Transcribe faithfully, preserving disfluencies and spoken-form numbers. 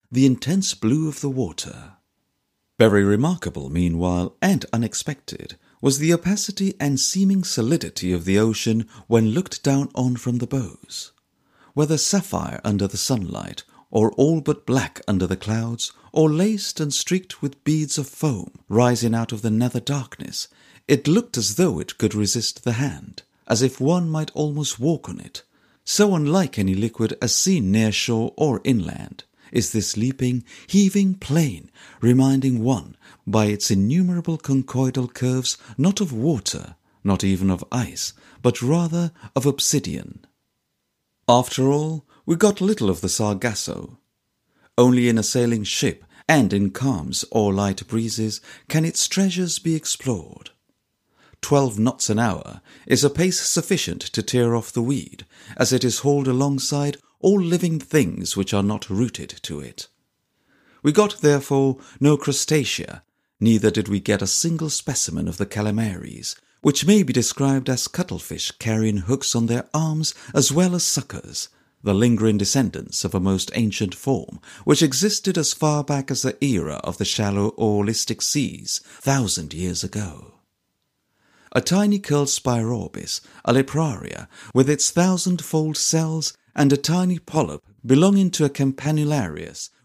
the intense blue of the water. Very remarkable, meanwhile, and unexpected, was the opacity and seeming solidity of the ocean when looked down on from the bows. Whether sapphire under the sunlight, or all but black under the clouds, or laced and streaked with beads of foam rising out of the nether darkness, it looked as though it could resist the hand, as if one might almost walk on it. So unlike any liquid as seen near shore or inland is this leaping, heaving plain, reminding one, by its innumerable conchoidal curves, not of water, not even of ice, but rather of obsidian. After all, we got little of the Sargasso. Only in a sailing ship and in calms or light breezes can its treasures be explored. Twelve knots an hour is a pace sufficient to tear off the weed, as it is hauled alongside all living things which are not rooted to it. We got, therefore, no crustacea, neither did we get a single specimen of the calamaries, which may be described as cuttlefish carrying hooks on their arms as well as suckers, the lingering descendants of a most ancient form, which existed as far back as the era of the shallow oarlistic seas, thousand years ago. A tiny curled Spirorbis, a Lepraria, with its thousand-fold cells, and a tiny polyp belonging to a Campanularius,